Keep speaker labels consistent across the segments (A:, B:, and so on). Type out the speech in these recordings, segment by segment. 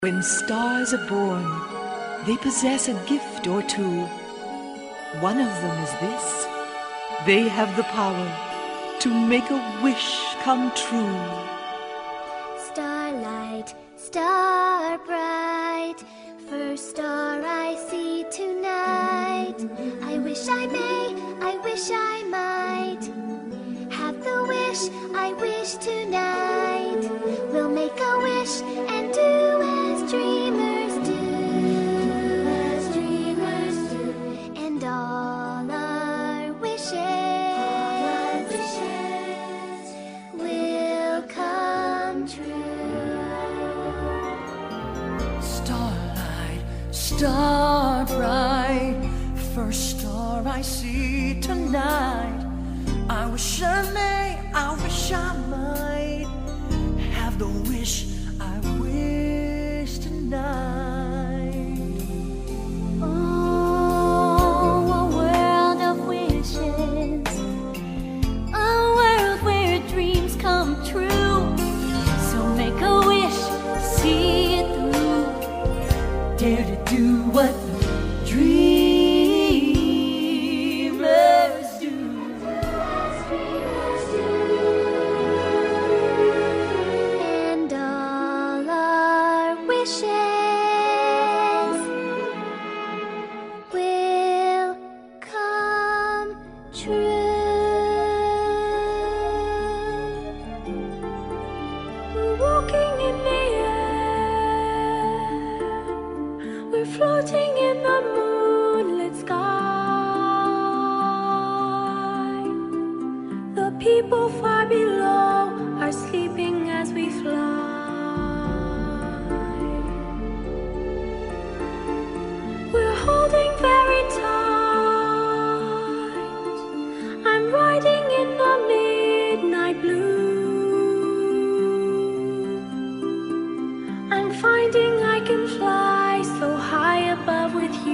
A: When stars are born, they possess a gift or two. One of them is this: they have the power to make a wish come true.
B: Starlight, star bright, first star I see tonight. I wish I may, I wish I might have the wish I wish tonight. We'll make a wish and do as dreamers do, as dreamers do, and all our wishes will come true.
C: Starlight, star bright, first star I see tonight. I wish I may, I wish I might have the wish I wish tonight.
B: Oh, a world of wishes, a world where dreams come true. So make a wish, see it through.
C: Dare to do what dreamers do.
B: And all our wishes will come true. We're walking in the air, we're floating in the moonlit sky. The people far below are sleeping as we fly. We're holding very tight. I'm riding in the midnight blue. I'm finding I can fly so high above with you.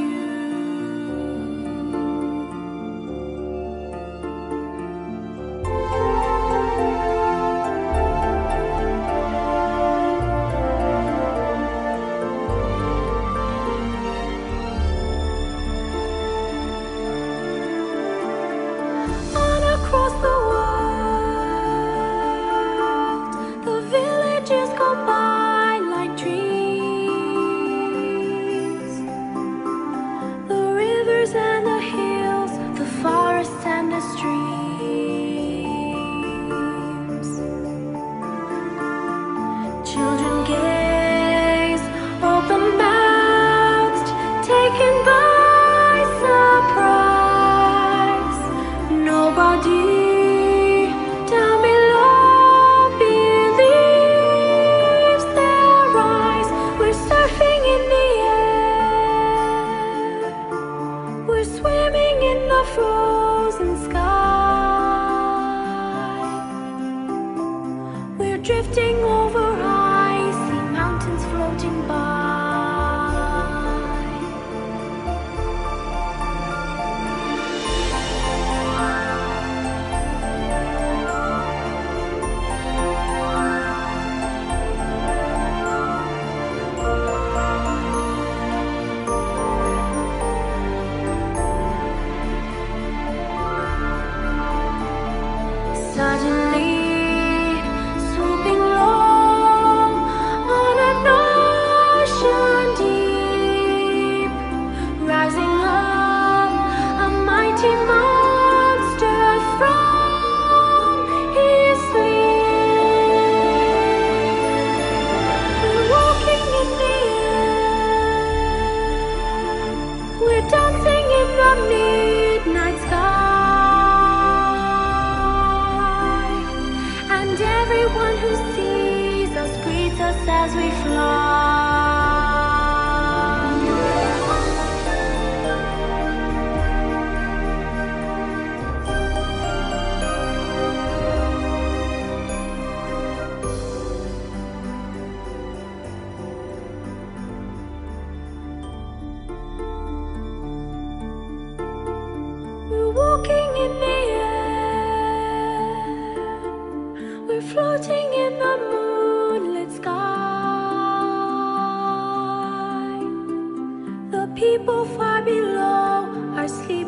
B: On across the world, the villages go by like dreams. The rivers and the hills, the forests and the streams. Children gaze, open-mouthed, taken by surprise. Nobody down below believes their eyes. We're surfing in the air, we're swimming in the frozen sky. We're drifting over icy mountains floating by. Suddenly, swooping low on an ocean deep, rising up, a mighty monster from his sleep. We're walking in the air, we're dancing in the midnight sky. And everyone who sees us greets us as we fly. We're walking in the air, we're floating in the moonlit sky.
D: People far below are sleeping.